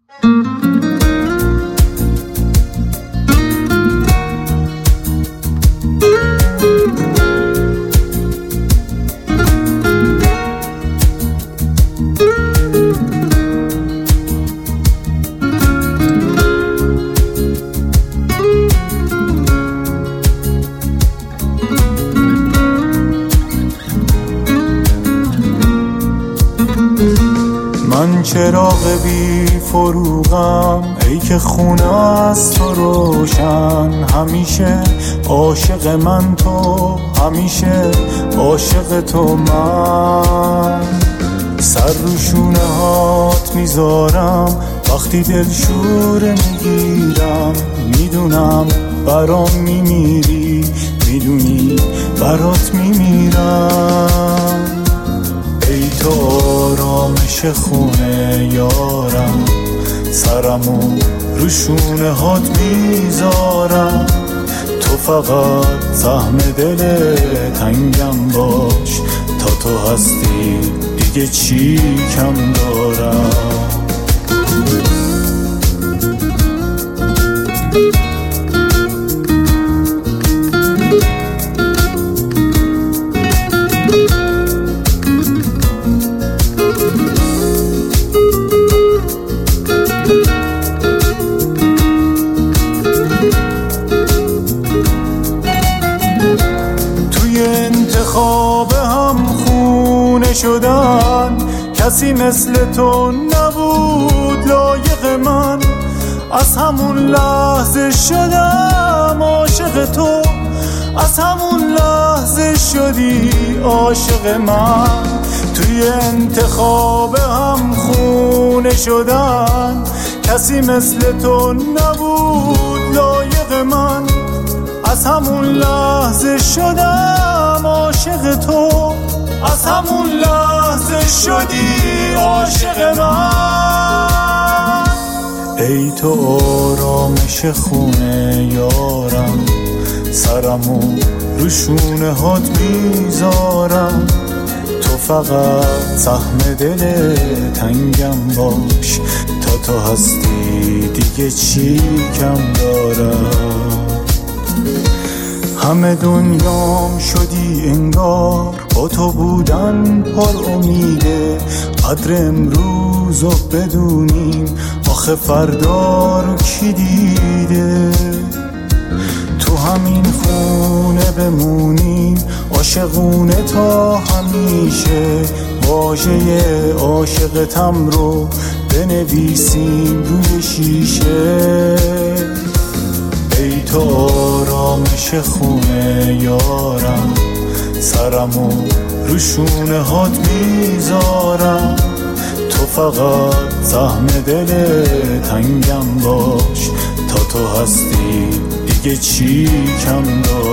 من چراغ بی فروغم، ای که خونه از تو روشن. همیشه عاشق من تو، همیشه عاشق تو من. سر رو شونه هات میذارم وقتی دلشوره میگیرم. میدونم برام میمیری، میدونی برات میمیرم. ای تو آرامش خونه یارم، سرمو رو شونه هات میذارم. تو فقط سهم دل تنگم باش، تا تو هستی دیگه چی کم دارم. انتخاب هم خونه شدن، کسی مثل تو نبود لایق من. از همون لحظه شدم عاشق تو، از همون لحظه شدی عاشق من. توی انتخاب هم خونه شدن، کسی مثل تو نبود لایق من. از همون لحظه شدم عاشق تو، از همون لحظه شدی عاشق من. ای تو آرامش خونه یارم، سرمو رو شونه هات میذارم. تو فقط سهم دل تنگم باش، تا تو هستی دیگه چی کم دارم. همه دنیام شدی انگار، با تو بودن پر امیده. قدر امروز رو بدونیم، آخه فردا رو کی دیده. تو همین خونه بمونیم عاشقونه تا همیشه. واژه عاشقتم رو بنویسیم روی شیشه. ای تو آرامش خونه یارم، سرمو رو شونه هات میذارم. تو فقط سهم دل تنگم باش، تا تو هستی دیگه چی کم دارم.